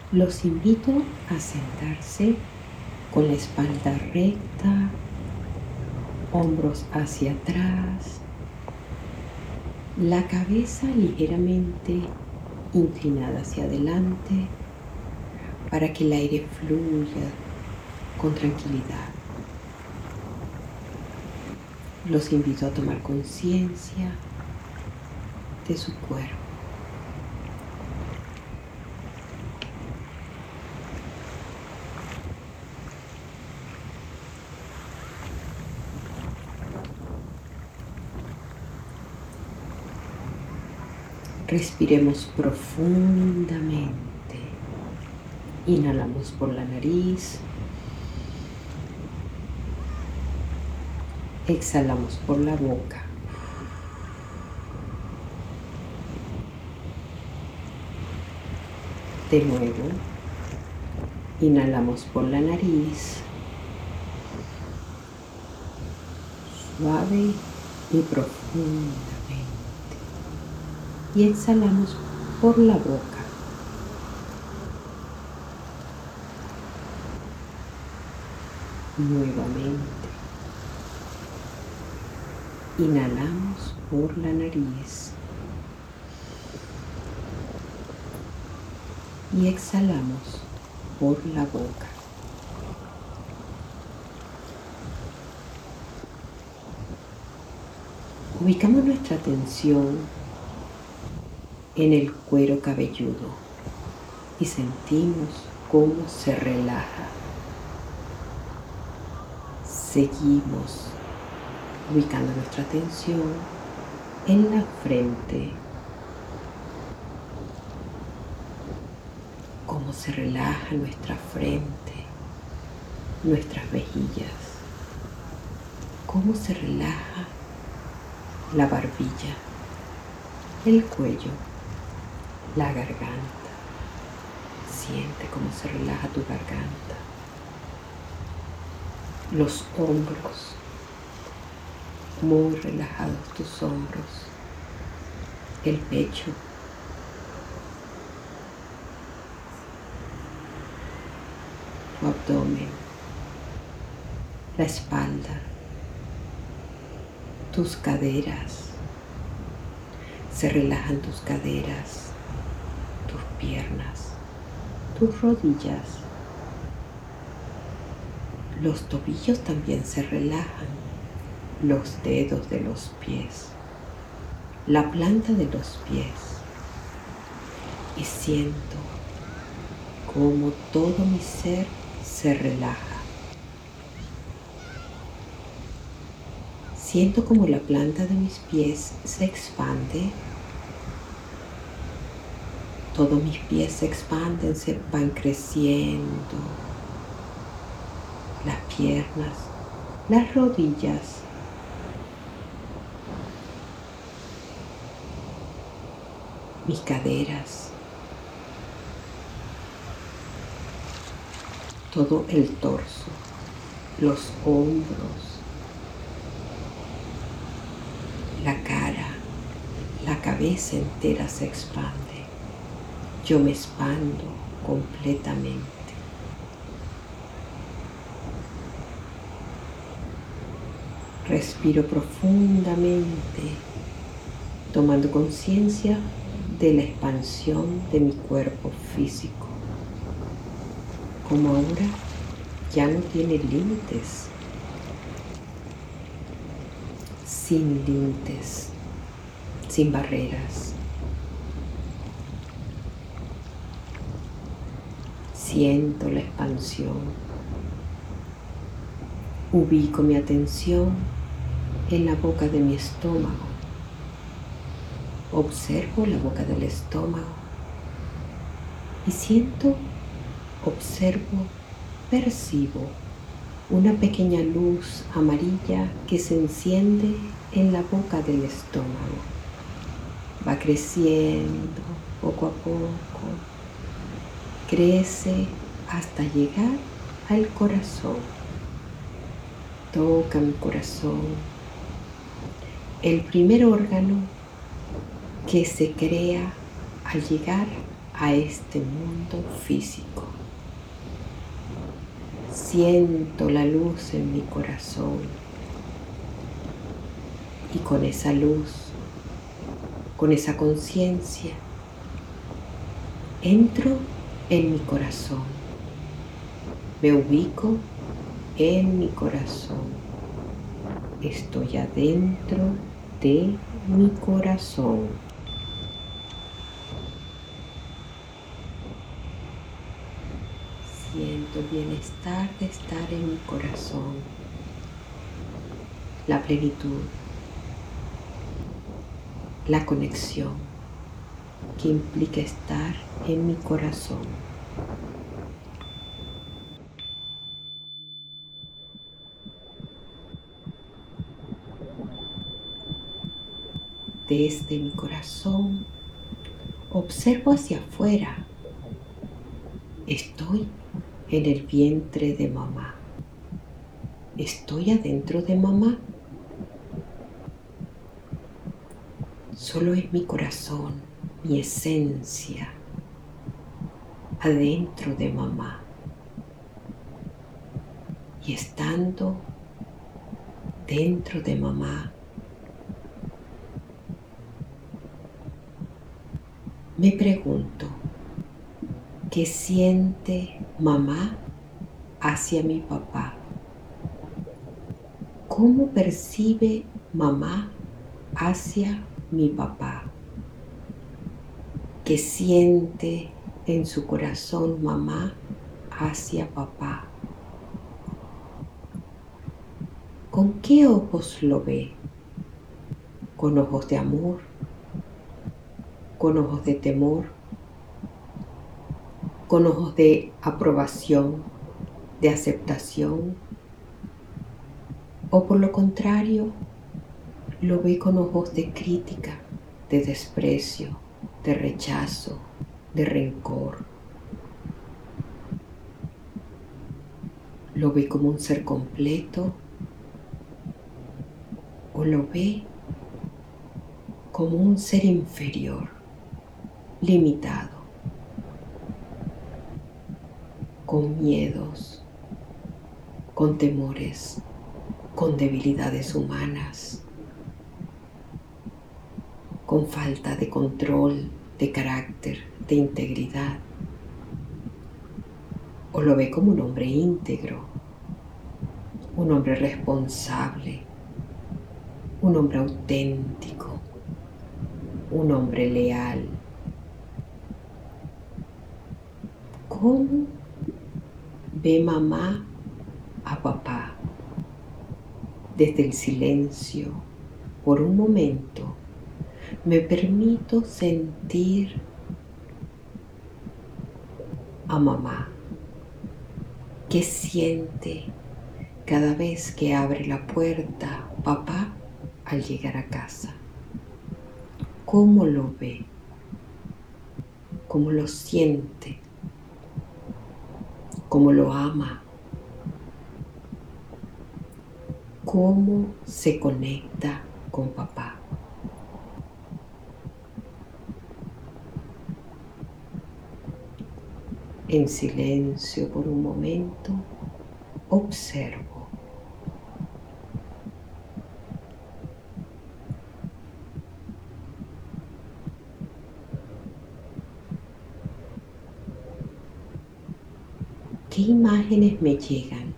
Los invito a sentarse con la espalda recta, hombros hacia atrás, la cabeza ligeramente inclinada hacia adelante para que el aire fluya con tranquilidad. Los invito a tomar conciencia de su cuerpo. Respiremos profundamente. Inhalamos por la nariz. Exhalamos por la boca. De nuevo, inhalamos por la nariz. Suave y profundamente. Y exhalamos por la boca. Nuevamente. Inhalamos por la nariz. Y exhalamos por la boca. Ubicamos nuestra atención en el cuero cabelludo y sentimos cómo se relaja. Seguimos ubicando nuestra atención en la frente, cómo se relaja nuestra frente, nuestras mejillas, cómo se relaja la barbilla, el cuello, la garganta. Siente cómo se relaja tu garganta, los hombros, muy relajados tus hombros, el pecho, tu abdomen, la espalda, tus caderas. Se relajan tus caderas, tus piernas, tus rodillas. Los tobillos también se relajan, los dedos de los pies, la planta de los pies. Y siento cómo todo mi ser se relaja. Siento como la planta de mis pies se expande. Todos mis pies se expanden, se van creciendo. Las piernas, las rodillas. Mis caderas. Todo el torso, los hombros. La cara, la cabeza entera se expande. Yo me expando completamente. Respiro profundamente, tomando conciencia de la expansión de mi cuerpo físico. Como ahora ya no tiene límites. Sin límites, sin barreras. Siento la expansión. Ubico mi atención en la boca de mi estómago. Observo la boca del estómago y siento, observo, percibo una pequeña luz amarilla que se enciende en la boca del estómago. Va creciendo poco a poco. Crece hasta llegar al corazón. Toca mi corazón. El primer órgano que se crea al llegar a este mundo físico. Siento la luz en mi corazón y con esa luz, con esa conciencia, entro en mi corazón. Me ubico en mi corazón. Estoy adentro de mi corazón. Siento el bienestar de estar en mi corazón, la plenitud, la conexión que implica estar en mi corazón. Desde mi corazón observo hacia afuera. Estoy en el vientre de mamá. Estoy adentro de mamá. Solo es mi corazón, mi esencia, adentro de mamá. Y estando dentro de mamá, me pregunto, ¿qué siente mamá hacia mi papá? ¿Cómo percibe mamá hacia mi papá? ¿Qué siente en su corazón mamá hacia papá? ¿Con qué ojos lo ve? ¿Con ojos de amor? ¿Con ojos de temor? ¿Con ojos de aprobación, de aceptación? ¿O por lo contrario, lo ve con ojos de crítica, de desprecio, de rechazo, de rencor? ¿Lo ve como un ser completo o lo ve como un ser inferior, limitado, con miedos, con temores, con debilidades humanas, con falta de control, de carácter, de integridad? ¿O lo ve como un hombre íntegro, un hombre responsable, un hombre auténtico, un hombre leal? ¿Cómo ve mamá a papá? Desde el silencio, por un momento, me permito sentir a mamá. ¿Qué siente cada vez que abre la puerta papá al llegar a casa? ¿Cómo lo ve? ¿Cómo lo siente? ¿Cómo lo ama? ¿Cómo se conecta con papá? En silencio por un momento, observo. ¿Qué imágenes me llegan?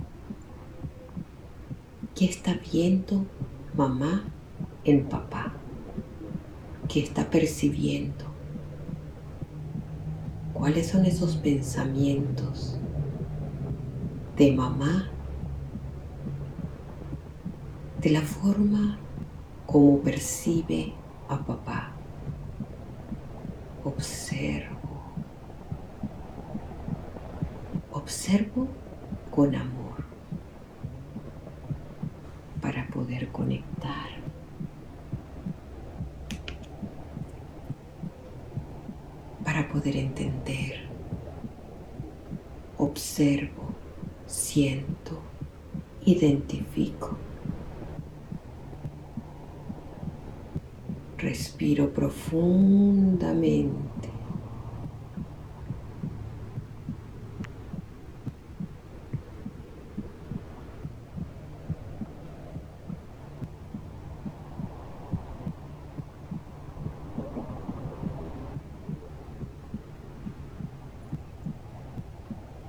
¿Qué está viendo mamá en papá? ¿Qué está percibiendo? ¿Cuáles son esos pensamientos de mamá? De la forma como percibe a papá. Observo. Observo con amor para poder conectar. Para poder entender. Observo, siento, identifico. Respiro profundamente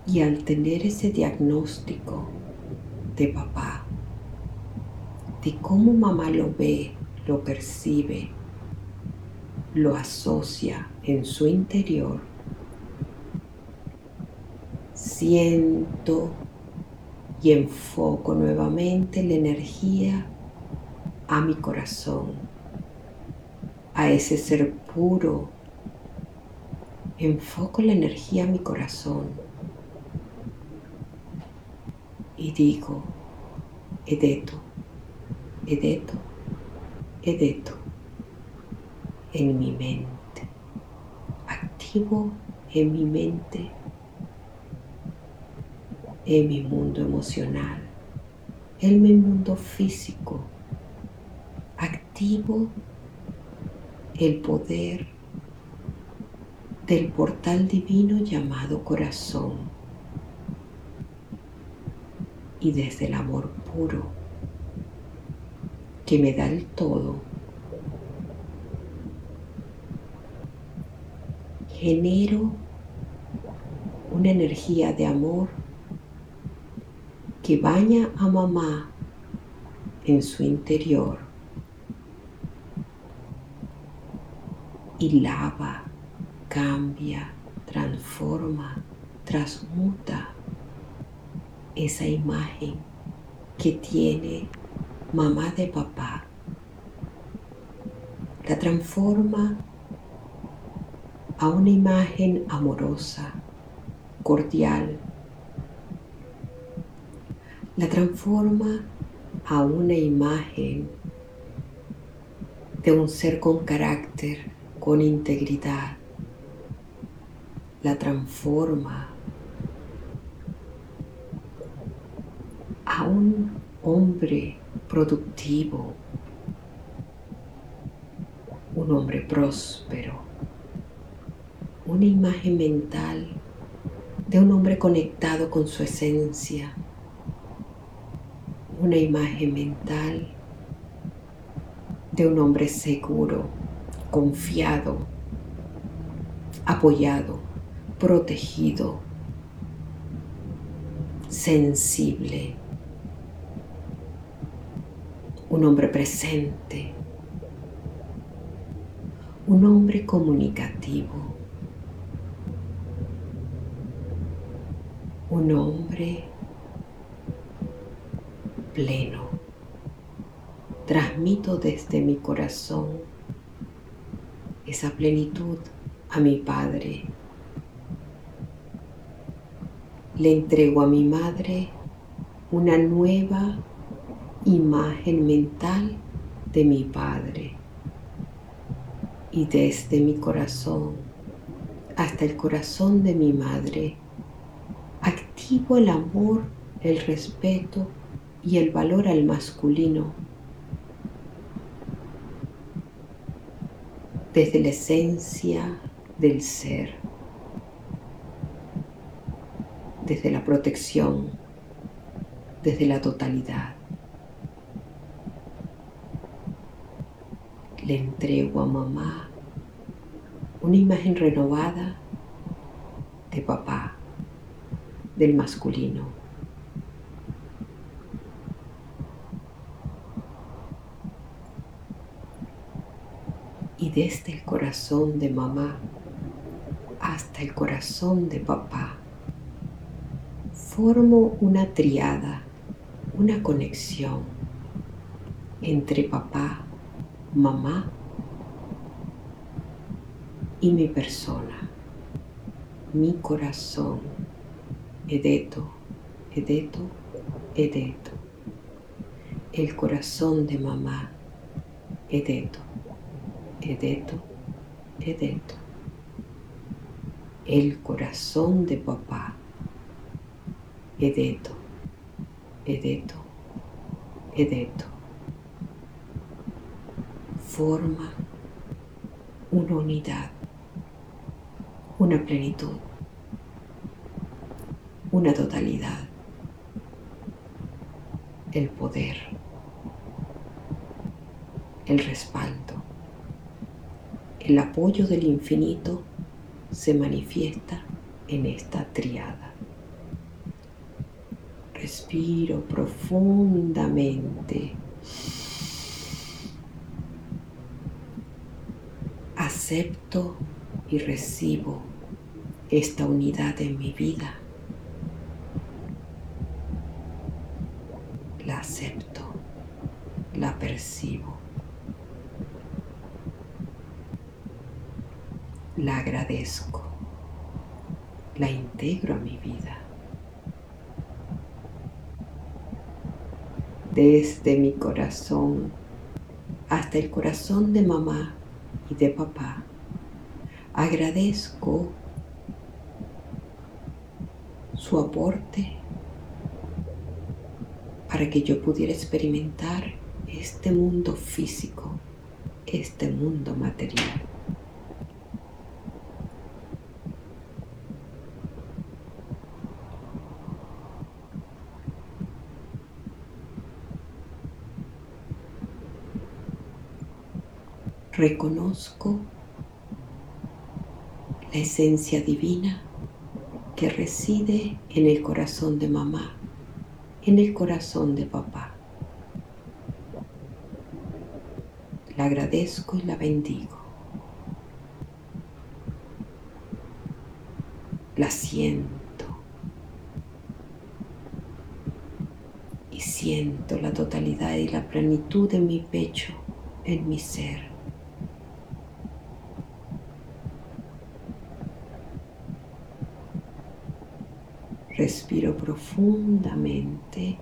Y al tener ese diagnóstico de papá, de cómo mamá lo ve, lo percibe, lo asocia en su interior, siento y enfoco nuevamente la energía a mi corazón, a ese ser puro. Enfoco la energía a mi corazón y digo, Edeto, Edeto, Edeto, en mi mente. Activo en mi mente, en mi mundo emocional, en mi mundo físico. Activo el poder del portal divino llamado corazón, y desde el amor puro que me da el todo, genero una energía de amor que baña a mamá en su interior y lava, cambia, transforma, transmuta esa imagen que tiene mamá de papá. La transforma a una imagen amorosa, cordial. La transforma a una imagen de un ser con carácter, con integridad. La transforma a un hombre productivo, un hombre próspero, una imagen mental de un hombre conectado con su esencia, una imagen mental de un hombre seguro, confiado, apoyado, protegido, sensible, un hombre presente, un hombre comunicativo, un hombre pleno. Transmito desde mi corazón esa plenitud a mi padre. Le entrego a mi madre una nueva imagen mental de mi padre. Y desde mi corazón hasta el corazón de mi madre, activo el amor, el respeto y el valor al masculino. Desde la esencia del ser, desde la protección, desde la totalidad. Le entrego a mamá una imagen renovada de papá, del masculino. Y desde el corazón de mamá hasta el corazón de papá, formo una triada, una conexión entre papá, mamá y mi persona, mi corazón. Edeto, Edeto, Edeto. El corazón de mamá. Edeto, Edeto, Edeto. El corazón de papá. Edeto, Edeto, Edeto. Forma una unidad, una plenitud, una totalidad, el poder, el respaldo, el apoyo del infinito se manifiesta en esta triada. Respiro profundamente. Acepto y recibo esta unidad en mi vida. La acepto, la percibo, la agradezco, la integro a mi vida. Desde mi corazón hasta el corazón de mamá y de papá, agradezco su aporte para que yo pudiera experimentar este mundo físico, este mundo material. Reconozco la esencia divina que reside en el corazón de mamá, en el corazón de papá. La agradezco y la bendigo. La siento y siento la totalidad y la plenitud en mi pecho, en mi ser. Respiro profundamente.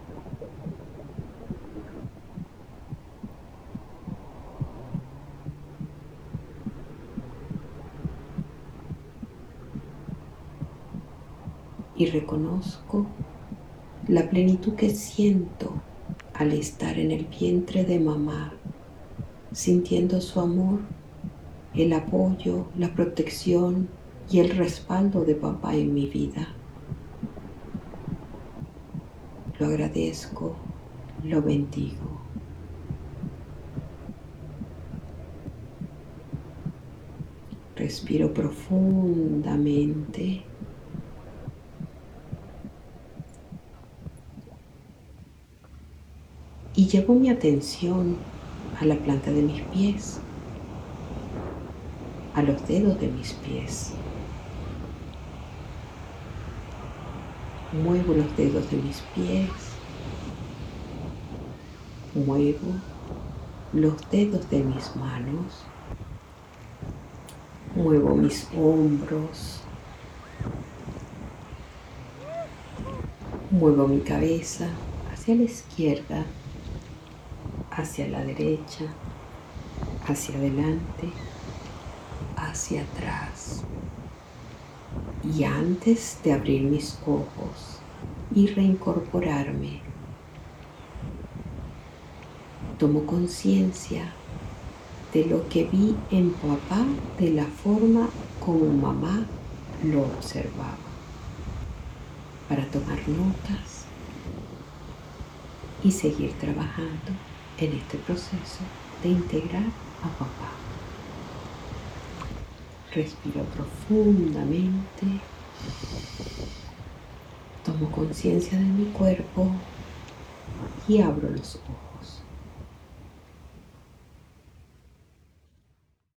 Y reconozco la plenitud que siento al estar en el vientre de mamá, sintiendo su amor, el apoyo, la protección y el respaldo de papá en mi vida. Lo agradezco, lo bendigo. Respiro profundamente. Y llevo mi atención a la planta de mis pies, a los dedos de mis pies. Muevo los dedos de mis pies. Muevo los dedos de mis manos. Muevo mis hombros. Muevo mi cabeza hacia la izquierda, hacia la derecha, hacia adelante, hacia atrás. Y antes de abrir mis ojos y reincorporarme, tomo conciencia de lo que vi en papá, de la forma como mamá lo observaba, para tomar notas y seguir trabajando en este proceso de integrar a papá. Respiro profundamente, tomo conciencia de mi cuerpo y abro los ojos.